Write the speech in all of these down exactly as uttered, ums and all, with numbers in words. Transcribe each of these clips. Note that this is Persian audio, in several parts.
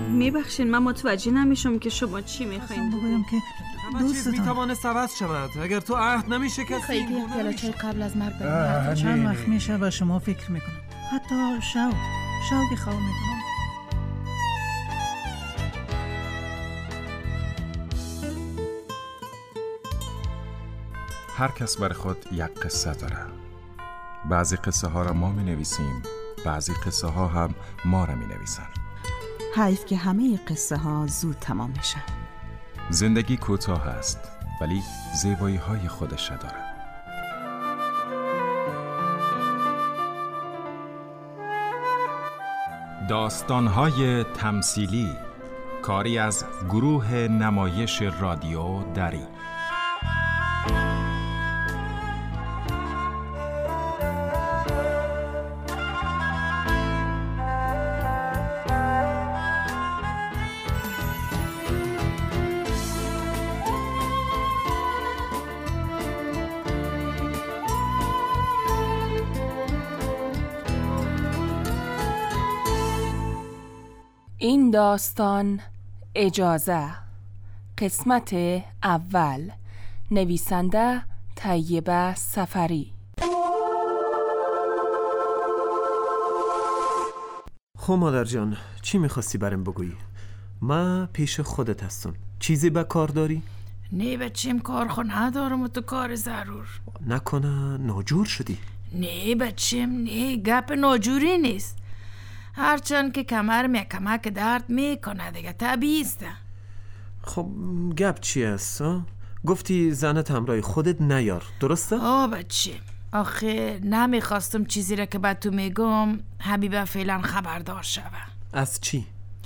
میبخشین من متوجه نمیشم که شما چی میخواین بگویم که دوستتان میتوانه عوض شود اگر تو عهد نمیشه کسی خیلی پیالا چای قبل از مرگ بریم. چند وقت میشه و شما فکر میکنم حتی شو شو که خواه میکنم. هر کس برای خود یک قصه داره. بعضی قصه ها را ما می نویسیم، بعضی قصه ها هم ما را می نویسن. حیف که همه قصه ها زود تمام میشن. زندگی کوتاه است ولی زیبایی های خودش داره. داستان های تمثیلی، کاری از گروه نمایش رادیو دری. این داستان اجازه، قسمت اول، نویسنده طیبه سفری. خب مادر جان، چی میخواستی برام بگویی؟ ما پیش خودت هستم. چیزی به کار داری؟ نه بچیم کار خو ندارم و تو کار ضرور. نکنه ناجور شدی؟ نه بچیم نه، گپ ناجوری نیست. هرچند که کمر می کمک درد میکنه دیگه، طبیعی است. خب گپ چی است؟ گفتی زنت همراه خودت نیار، درسته؟ آه بچه، آخه نمیخواستم چیزی را که به تو میگم حبیبه فعلا خبردار شوه. از چی؟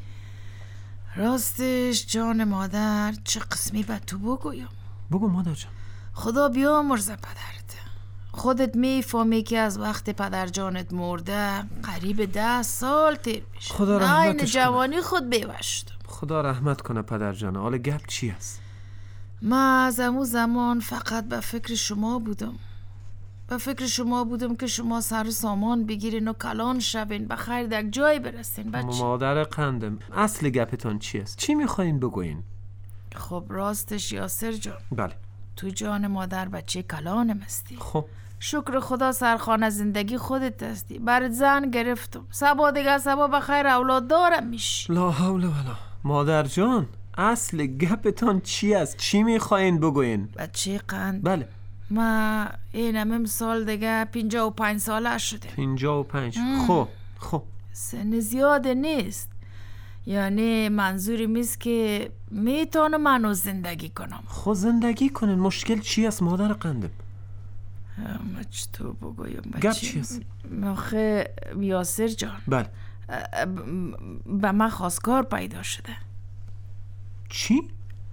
راستش جان مادر، چه قسمی به تو بگویم؟ بگو مادر جان. خدا بیامرزه پدرت. خودت میفهمی که از وقت پدر جانت مرده قریب ده سال تیر میشه. خدا رحمتش کنه. جوانی خود بیوشت. خدا رحمت کنه پدر جان. حالا گپ چی است؟ ما از امو زمان فقط به فکر شما بودم. به فکر شما بودم که شما سر سامان بگیرین و کلان شوین، به خیر در جای برسین بچه. مادر قندم، اصل گپتان چی است؟ چی میخواین بگوین؟ خب راستش یاسر جان، بله، تو جان مادر بچه کلانم هستی. خب شکر خدا سرخانه زندگی خودت هستی. برات زن گرفتم، سبا دیگه سبا بخیر اولاد دارم میشی. لا حول ولا. مادر جان اصل گپتان چی است؟ چی میخواین بگوین؟ بچه قند، بله، ما اینم امسال دیگه پینجا و پنج ساله شده. پینجا و پنج. خب خب سن زیاده نیست، یعنی منظوری میست که میتونم منو زندگی کنم. خب زندگی کنن، مشکل چی است مادر قندم؟ اما چطور بگویم بچه؟ گپ چی است؟ آخه یاسر جان، بله، به من خواستگار پیدا شده. چی؟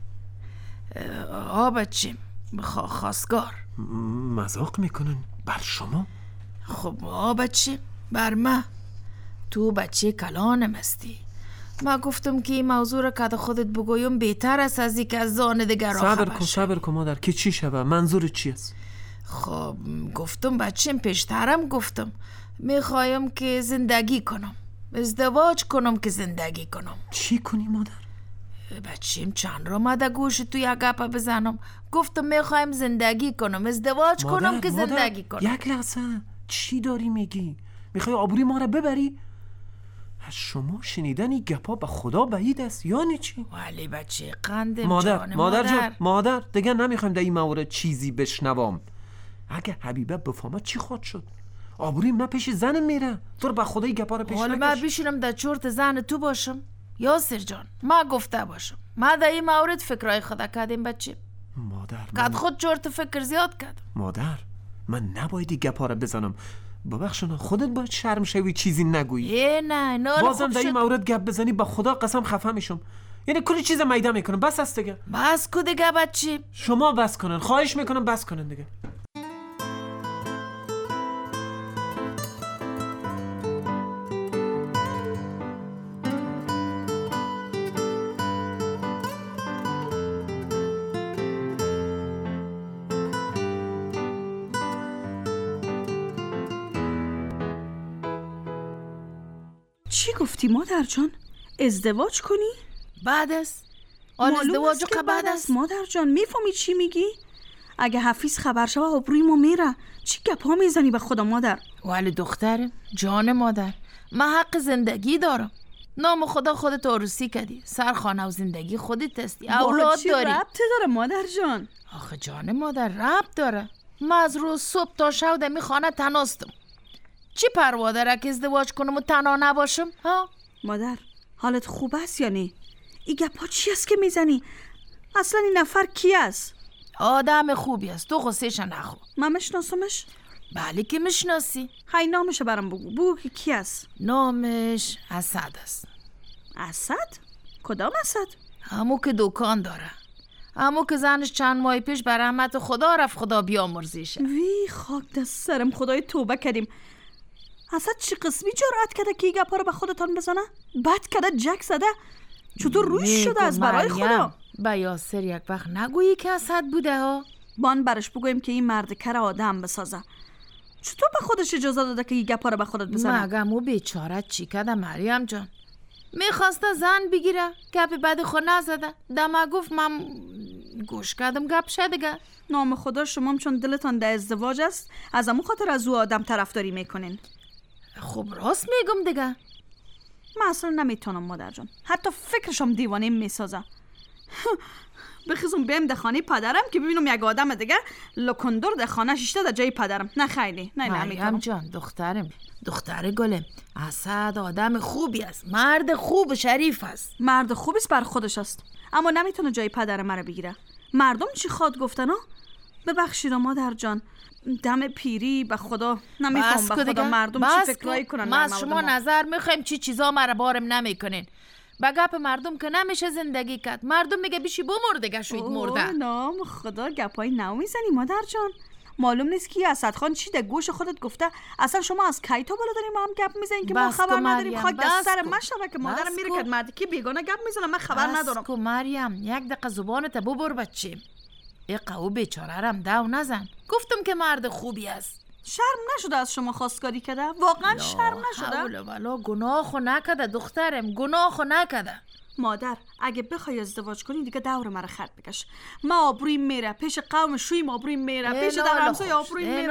آه بچه، خواستگار. مذاق میکنن بر شما؟ خب آه بچه، بر من. تو بچه کلانم هستی. ما گفتم که این موضوع را که خودت بگویم بهتر است از اینکه از زان دیگر را صبر خبر کن صبر کن مادر، که چی شوه؟ منظور چی است؟ خب گفتم بچم، پیشترم گفتم میخوایم که زندگی کنم، ازدواج کنم که زندگی کنم. چی کنی مادر؟ بچیم چند را مده گوش تو یک گپه بزنم. گفتم میخوایم زندگی کنم، ازدواج مادر، کنم که مادر، زندگی کنم. یک لحظه، چی داری میگی؟ میخوای آبروی ما را ببری؟ از شما شنیدن این گپا به خدا بعید است. یعنی چی؟ ولی بچه قندم مادر، جان مادر مادر جان، مادر دیگه نمیخوایم در این مورد چیزی بشنوم. اگه حبیبه بفهمه چی خود شد؟ آبروی من پیش زنم میره. تو به خدا این گپا رو پیش حالا نکش. من بشینم در چرت زن تو باشم؟ یاسر جان، ما گفته باشم ما در این مورد فکرای خدا کردیم بچه. مادر کد من... خود چرت فکر زیاد کرد. مادر من نباید این گپا رو بزنم. ببخشنا خودت باید شرم شوی چیزی نگویی. یه نه نه بازم در این مورد گپ بزنی به خدا قسم خفه میشم. یعنی کلی چیز میده میکنم. بس است دیگه. بس کو دیگه بچه. شما بس کنن، خواهش میکنم بس کنن دیگه. چی گفتی مادر جان؟ ازدواج کنی؟ بعد از آن معلوم ازدواج است که که بعد از مادر جان میفهمی چی میگی؟ اگه حفیظ خبر شوه آبروی ما میره. چی گپا میزنی به خدا مادر؟ ولی دخترم، جان مادر، من حق زندگی دارم. نام خدا خودت عروسی کردی، سرخانه و زندگی خودت هستی، اولاد چی داری. ربطی داره مادر جان؟ آخه جان مادر ربط داره. من از روز صبح تا شب دمی خانه تناستم. چی پروا داره که ازدواج کنم و تنها نباشم؟ ها؟ مادر حالت خوب است یا نه؟ این گپا چی است که میزنی؟ اصلا این نفر کی است؟ آدم خوبی است، تو غصهش نخو. من مشناسمش؟ بله که میشناسی. های نامشو برام بگو. بگو که کی است؟ نامش اسد است. اسد؟ کدام اسد؟ همو که دکان داره، همو که زنش چند ماه پیش بر رحمت خدا رفت، خدا بیامرزیشه. وی خاک دست سرم، خدای توبه کردیم. اسد چی قسمی جرأت کرده که این گپا رو به خودتان بزنه؟ بد کرده، جک زده. چطور روش شده از برای خدا؟ با یاسر یک وقت نگویی که اسد بوده ها؟ بان برش بگویم که این مرد کر آدم بسازه. چطور به خودش اجازه داده که این گپا رو به خودت بزنه؟ مگم او بیچاره چی کرده مریم جان؟ میخواسته زن بگیره، گپ بد خود نزده. دمه گفت من گوش کردم گپ شد دیگه. نام خدا شما هم چون دلتان در ازدواج است از امو خاطر از او آدم طرفداری میکنین. خب راست میگم دیگه. من اصلا نمیتونم مادر جان، حتی فکرشم دیوانه میسازه. بخیزم بیم ده خانه پدرم که ببینم یک آدم دیگه لکندور ده خانه شیشته ده جای پدرم. نه خیلی، نه مریم نمیتونم. جان دخترم، دختر گلم، اسد آدم خوبی است، مرد خوب شریف است. مرد خوبیست بر خودش است، اما نمیتونه جای پدر مرا بگیره. مردم چی خواد گفتن ها؟ ببخشید مادر جان، دم پیری به خدا نمیفهم به خدا مردم چی فکرایی کنن. ما از شما نظر میخوایم چی چیزا مرا بارم نمیکنین. با گپ مردم که نمیشه زندگی کرد. مردم میگه بیشی بمر دیگه شوید مرده. نام خدا گپای نو میزنی مادر جان. معلوم نیست که اسد خان چی در گوش خودت گفته. اصلا شما از کی تا بالا داریم ما هم گپ میزنین که ما خبر نداریم. خاک دست سر مشوه که مادرم میره که مردی که بیگانه گپ میزنه من خبر ندارم. بس مریم یک دقیقه زبانت ببر بچه. ای قو بیچاره رم دو نزن. گفتم که مرد خوبی است. شرم نشده از شما خواستگاری کرده؟ واقعا شرم نشده؟ حول ولا گناهو نکده دخترم، گناهو نکده. مادر اگه بخوای ازدواج کنی دیگه دور مرا خط بکش. ما آبروی میره پیش قوم شویم، آبروی میره پیش در همسای آبروی میره.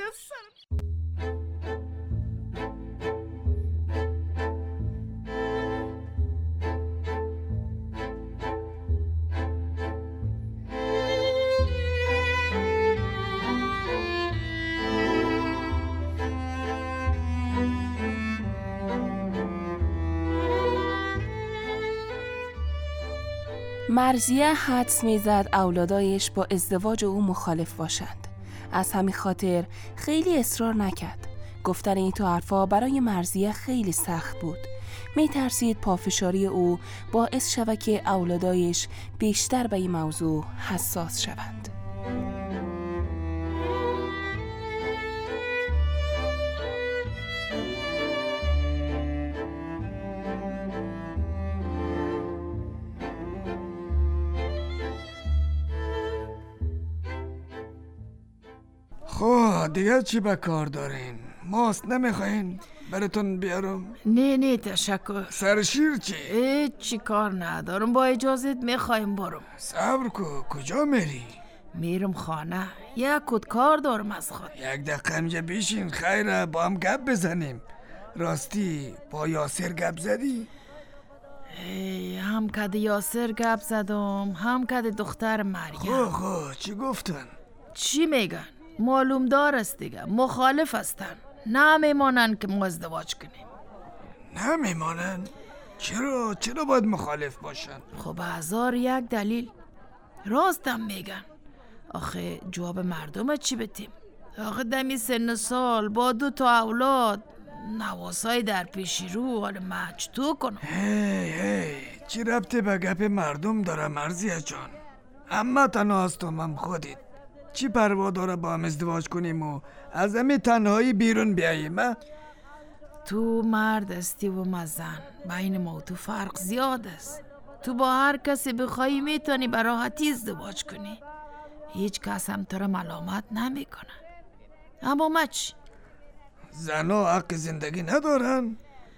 مرضیه حدس میزد اولادایش با ازدواج او مخالف باشند. از همین خاطر خیلی اصرار نکرد. گفتن این تو حرفا برای مرضیه خیلی سخت بود. میترسید پافشاری او باعث شود که اولادایش بیشتر به این موضوع حساس شوند. خب دیگه چی به کار دارین؟ ماست نمیخواین؟ براتون بیارم؟ نه نه تشکر. سرشیر چی؟ هیچ چی کار ندارم، با اجازت میخوایم برم. صبر کو، کجا میری؟ میرم خانه، یک کد کار دارم از خود. یک دقیقه همجا بیشین خیره با هم گپ بزنیم. راستی با یاسر گپ زدی؟ ای هم کد یاسر گپ زدم، هم کد دختر مریم. خو خو چی گفتن؟ چی میگن؟ معلوم دار است دیگه، مخالف هستن. نمیمانن که ما ازدواج کنیم. نمیمانن؟ چرا؟ چرا باید مخالف باشن؟ خب هزار یک دلیل. راستم میگن. آخه جواب مردم چی بتیم؟ آخه دمی سن سال با دو تا اولاد، نواسای در پیشی رو، حال مجتو کنم. هی هی چی ربطه به گپ مردم داره مرضیه جان؟ اما تنها هستم هم خودید. چی پروا داره با هم ازدواج کنیم و از همه تنهایی بیرون بیاییم؟ تو مرد استی و من زن، بین ما و تو فرق زیاد است. تو با هر کسی بخوایی میتونی به راحتی ازدواج کنی. هیچ کس هم تو را ملامت نمی کنه. اما ما چی؟ زنها حق زندگی ندارن؟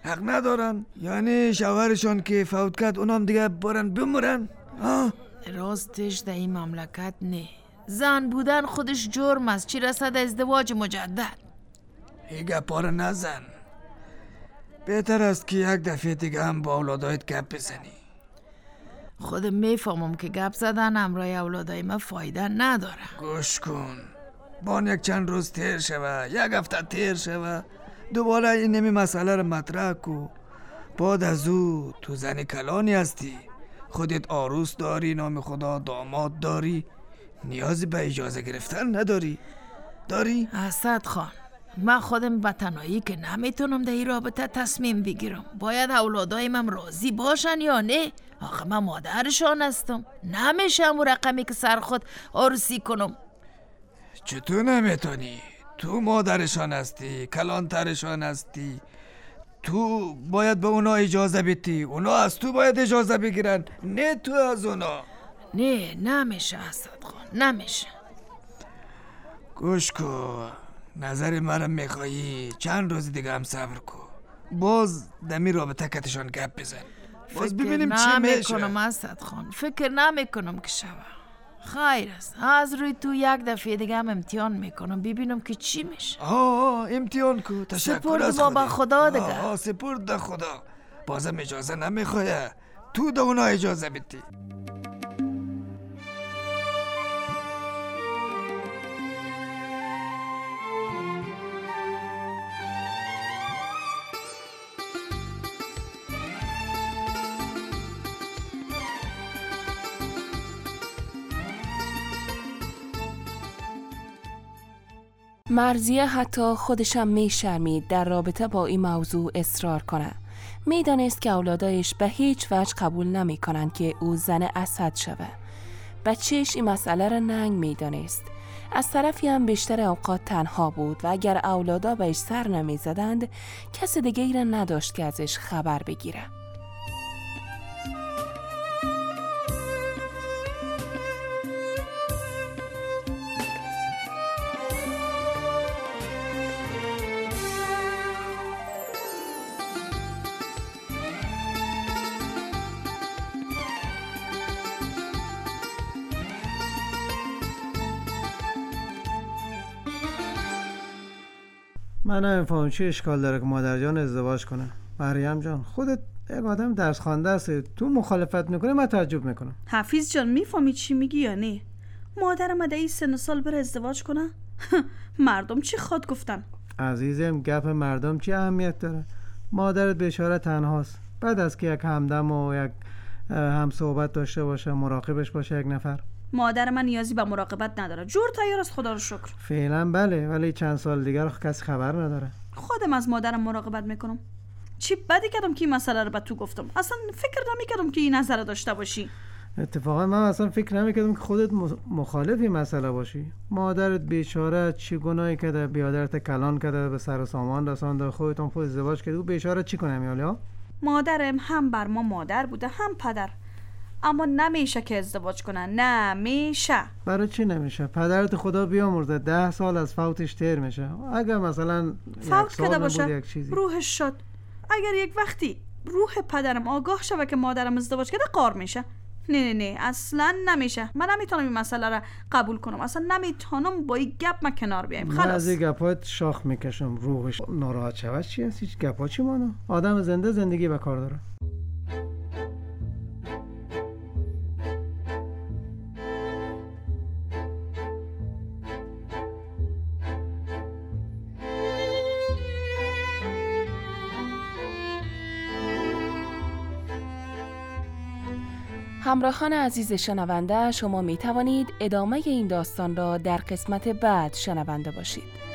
حق ندارن؟ یعنی شوهرشان که فوت کرد اونام دیگه برن بمرن؟ آه؟ راستش در این مملکت نه. زن بودن خودش جرم است، چی رسد ازدواج مجدد. این گپا رو نزن. بهتر است که یک دفعه دیگه هم با اولادایت گپ بزنی. خودم میفهمم که گپ زدن همراه اولادای ما فایده نداره. گوش کن، بان یک چند روز تیر شوه، یک هفته تیر شوه، دوباره این نمی مسئله رو مطرح کو. بعد از او تو زن کلانی هستی، خودت عروس داری، نام خدا داماد داری، نیازی به اجازه گرفتن نداری. داری؟ اسد خان، من خودم به تنهایی که نمیتونم در این رابطه تصمیم بگیرم. باید اولادایم هم راضی باشن یا نه؟ آخه من مادرشان هستم، نمیشم و رقمی که سر خود عروسی کنم. چطور نمیتونی؟ تو مادرشان هستی، کلانترشان هستی، تو باید به اونا اجازه بدی، اونا از تو باید اجازه بگیرن، نه تو از اونا. نه نمیشه اسد خان، نمیشه. گوش کن، نظر منم میخوایی چند روز دیگه هم صبر کن، باز دمی رابطه کتشان گپ بزن، باز ببینیم چی میشه. فکر نمیکنم اسد خان، فکر نمیکنم که شوه. خیر است، از روی تو یک دفعه دیگه هم امتحان میکنم ببینم که چی میشه. آه امتحان کو. تشکر سپرد از با خدا. خدا دیگه. آه سپرد ده خدا. بازم اجازه نمیخواه، تو ده اونا اجازه بدی. مرضیه حتی خودشم می شرمید در رابطه با این موضوع اصرار کنه. می دانست که اولادایش به هیچ وجه قبول نمی کنن که او زن اسد شوه. بچهش این مسئله را ننگ می دانست. از طرفی هم بیشتر اوقات تنها بود و اگر اولادا بهش سر نمی زدند کس دیگه ای را نداشت که ازش خبر بگیره. من نمیفهم چی اشکال داره که مادر جان ازدواج کنه. مریم جان خودت یک آدم درس خوانده هستی، تو مخالفت میکنی من تعجب میکنم. حفیظ جان میفهمی چی میگی یا نه؟ مادرم در این سن سال بره ازدواج کنه؟ مردم چی خواد گفتن؟ عزیزم گپ مردم چی اهمیت داره؟ مادرت بیچاره تنهاست، بعد از که یک همدم و یک هم صحبت داشته باشه، مراقبش باشه یک نفر. مادر من نیازی به مراقبت نداره، جور تیار است خدا رو شکر. فعلا بله، ولی چند سال دیگر کسی خبر نداره. خودم از مادرم مراقبت میکنم. چی بدی کردم که این مسئله رو به تو گفتم؟ اصلا فکر نمیکردم که این نظر داشته باشی. اتفاقا من اصلا فکر نمیکردم که خودت مخالف این مسئله باشی. مادرت بیچاره چی گناهی کرده؟ بیادرت کلان کرده، به سر و سامان رسانده، خودتون خود ازدواج کرده، او بیچاره چی کنه میالا؟ مادرم هم بر ما مادر بوده هم پدر، اما نمیشه که ازدواج کنن، نمیشه. برای چی نمیشه؟ پدرت خدا بیامرزه ده سال از فوتش تیر میشه. اگر مثلا فوت کرده باشه یک چیزی روحش شد، اگر یک وقتی روح پدرم آگاه شوه که مادرم ازدواج کرده قار میشه. نه نه نه اصلا نمیشه. من نمیتونم این مسئله را قبول کنم، اصلا نمیتونم با این گپ ما کنار بیایم. خلاص من از این گپات شاخ میکشم، روحش ناراحت شود. چی هست هیچ گپا چی مانو؟ آدم زنده زندگی به کار داره. همراهان عزیز شنونده، شما می توانید ادامه این داستان را در قسمت بعد شنونده باشید.